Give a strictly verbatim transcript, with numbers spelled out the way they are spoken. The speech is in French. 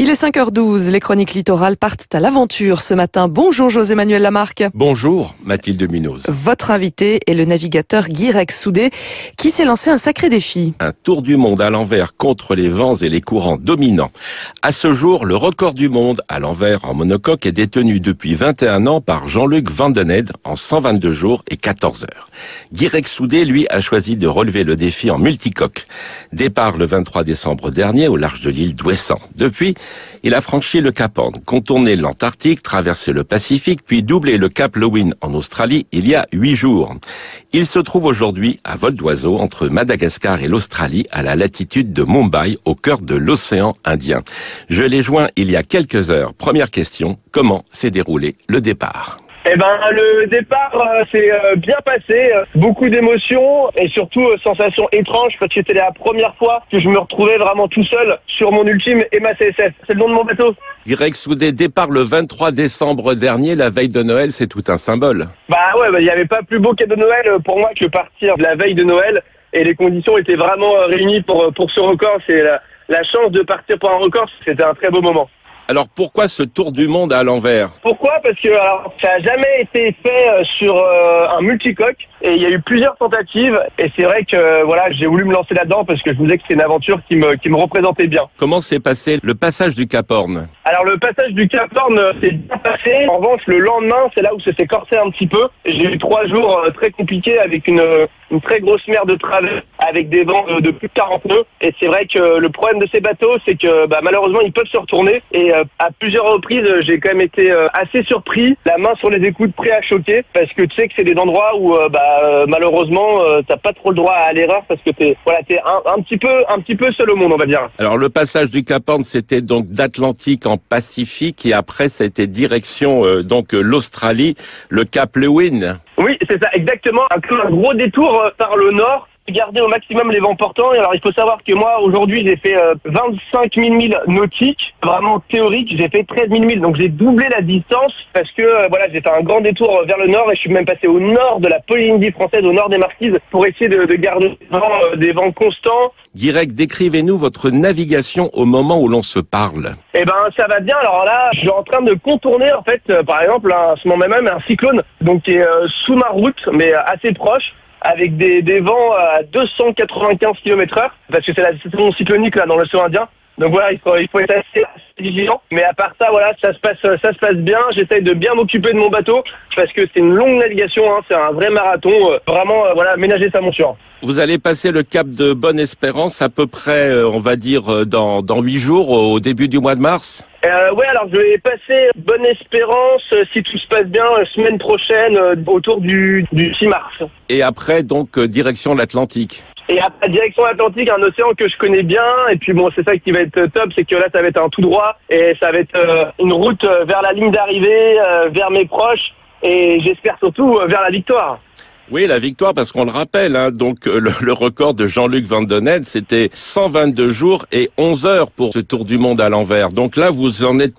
Il est cinq heures douze, les chroniques littorales partent à l'aventure ce matin. Bonjour José-Manuel Lamarque. Bonjour Mathilde Munoz. Votre invité est le navigateur Guirec Soudé qui s'est lancé un sacré défi. Un tour du monde à l'envers contre les vents et les courants dominants. À ce jour, le record du monde à l'envers en monocoque est détenu depuis vingt et un ans par Jean-Luc Vandened en cent vingt-deux jours et quatorze heures. Guirec Soudé, lui, a choisi de relever le défi en multicoque. Départ le vingt-trois décembre dernier au large de l'île d'Ouessant. Depuis, il a franchi le Cap Horn, contourné l'Antarctique, traversé le Pacifique, puis doublé le Cap Lewin en Australie il y a huit jours. Il se trouve aujourd'hui à vol d'oiseau entre Madagascar et l'Australie, à la latitude de Mumbai, au cœur de l'océan Indien. Je l'ai joint il y a quelques heures. Première question, comment s'est déroulé le départ ? Eh ben, le départ euh, s'est euh, bien passé, euh, beaucoup d'émotions et surtout euh, sensations étranges parce que c'était la première fois que je me retrouvais vraiment tout seul sur mon ultime Emma C S F. C'est le nom de mon bateau. Guirec Soudé, départ le vingt-trois décembre dernier, la veille de Noël, c'est tout un symbole. Bah ouais, bah, il n'y avait pas plus beau cadeau de Noël pour moi que partir de la veille de Noël et les conditions étaient vraiment euh, réunies pour, pour ce record. C'est la, la chance de partir pour un record, c'était un très beau moment. Alors pourquoi ce tour du monde à l'envers ? Pourquoi ? Parce que alors, ça n'a jamais été fait sur euh, un multicoque et il y a eu plusieurs tentatives et c'est vrai que voilà, j'ai voulu me lancer là-dedans parce que je vous disais que c'est une aventure qui me, qui me représentait bien. Comment s'est passé le passage du Cap Horn ? Alors le passage du Cap Horn s'est bien passé. En revanche, le lendemain, c'est là où ça s'est corsé un petit peu. J'ai eu trois jours euh, très compliqués avec une, une très grosse mer de travers, avec des vents de, de plus de quarante nœuds. Et c'est vrai que le problème de ces bateaux, c'est que bah, malheureusement, ils peuvent se retourner. Et euh, à plusieurs reprises, j'ai quand même été euh, assez surpris, la main sur les écoutes, prêt à choquer, parce que tu sais que c'est des endroits où euh, bah, euh, malheureusement, euh, t'as pas trop le droit à l'erreur, parce que t'es voilà, t'es un, un petit peu, un petit peu seul au monde, on va dire. Alors le passage du Cap Horn, c'était donc d'Atlantique en Pacifique et après ça a été direction euh, donc l'Australie, le Cap Lewin. Oui, c'est ça, exactement. Un, un gros détour euh, par le nord. Garder au maximum les vents portants. Et alors il faut savoir que moi aujourd'hui j'ai fait euh, vingt-cinq mille milles nautiques, vraiment théorique, j'ai fait treize mille milles, donc j'ai doublé la distance parce que euh, voilà, j'ai fait un grand détour vers le nord et je suis même passé au nord de la Polynésie française, au nord des Marquises, pour essayer de, de garder des vents, euh, des vents constants. Guirec, décrivez-nous votre navigation au moment où l'on se parle. Eh ben ça va bien. Alors là, je suis en train de contourner en fait, euh, par exemple, à ce moment même un cyclone, donc qui est euh, sous ma route, mais euh, assez proche, avec des, des vents à deux cent quatre-vingt-quinze kilomètres heure, parce que c'est la saison cyclonique là dans l'océan Indien. Donc voilà, il faut, il faut être assez, assez vigilant. Mais à part ça, voilà, ça se passe, ça se passe bien. J'essaye de bien m'occuper de mon bateau parce que c'est une longue navigation, hein, c'est un vrai marathon. Euh, vraiment, euh, voilà, ménager sa monture. Vous allez passer le cap de Bonne-Espérance à peu près, euh, on va dire, dans dans huit jours, au début du mois de mars. Euh, ouais, alors je vais passer Bonne-Espérance, euh, si tout se passe bien, euh, semaine prochaine, euh, autour du, du six mars. Et après, donc, euh, direction l'Atlantique. Et après, direction Atlantique, un océan que je connais bien. Et puis bon, c'est ça qui va être top, c'est que là, ça va être un tout droit. Et ça va être euh, une route vers la ligne d'arrivée, euh, vers mes proches. Et j'espère surtout euh, vers la victoire. Oui, la victoire, parce qu'on le rappelle, hein, donc le, le record de Jean-Luc Vandened, c'était cent vingt-deux jours et onze heures pour ce tour du monde à l'envers. Donc là, vous en êtes quoi ?